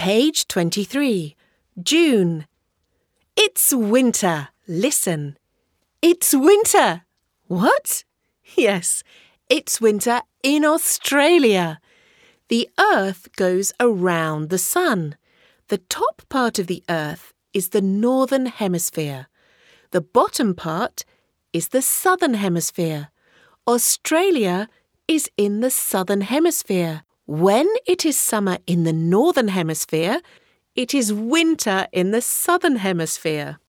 Page 23. June. It's winter. Listen. It's winter. What? Yes, it's winter in Australia. The Earth goes around the sun. The top part of the Earth is the northern hemisphere. The bottom part is the southern hemisphere. Australia is in the southern hemisphere. When it is summer in the northern hemisphere, it is winter in the southern hemisphere.